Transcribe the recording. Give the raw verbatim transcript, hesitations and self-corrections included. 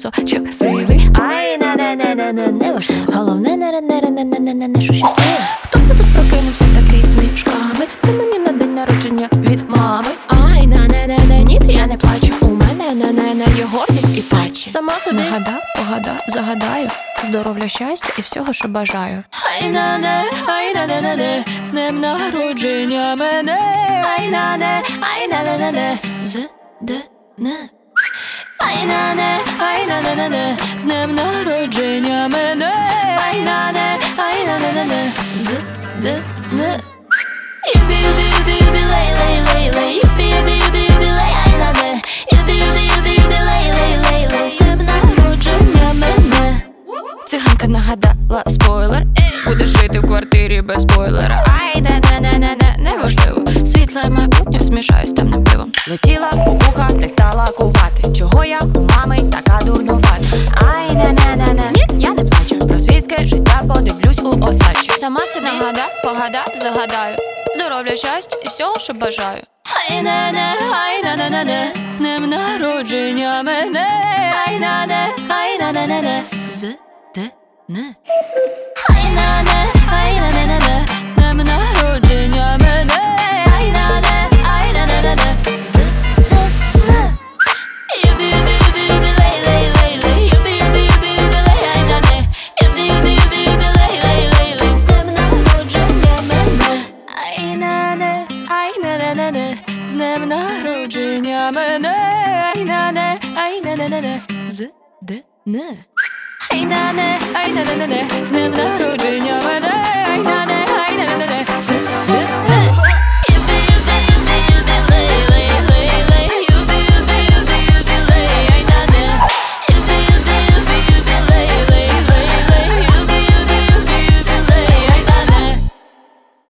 волосочок сивий. Ай, не не не не не не важливо. Головне не не не не не не не не що щасливо. Хто це тут прокинувся такий з мішками? Це мені на день народження від мами. Ай, на не не не ні, я не плачу. У мене не не не є гордість і печі. Сама собі нагадав, погадав, загадаю. Здоров'я, щастя і всього, що бажаю. Ай на не, ай на не не не, з днем народження мене. Ай на не, ай на не не не, з д не. Ай на не, ай на не не не, з днем народження мене. Ай на не, ай на не не не, з д не. Юбі юбі юбі юбі лей лей лей лей, юбі юбі юбі юбі лей, ай на не. Юбі юбі юбі юбі лей лей лей лей, з днем народження мене. Циганка нагадала спойлер, ей, будеш жити в квартирі без бойлера. Ай, не не не не не неважливо. Світле майбутнє змішаю з темним пивом. Летіла по вуха, та й стала кувати. Чого я у мами така дурнувата? Ай, не не не не ні, я не плачу. Про світське життя подивлюсь у осадчі. Сама собі нагадав, погадав, загадаю. Здоров'я, щастя і всього, що бажаю. Ай не не, ай на не не не, з днем народження мене. Ай на не, ай на не не не, з д не. Ай на не, ай на не не не, з днем народження мене. Ай на не, ай на не не не, з д не. Юбі юбі юбі юбі лей лей лей лей, юбі юбі юбі юбі лей, ай на не. Юбі юбі юбі юбі лей лей лей лей, з днем народження мене. Ай на не, ай на не не не, з днем народження мене. Ай на не, ай на не не не, з д не. Ай на не, ай на не не не, з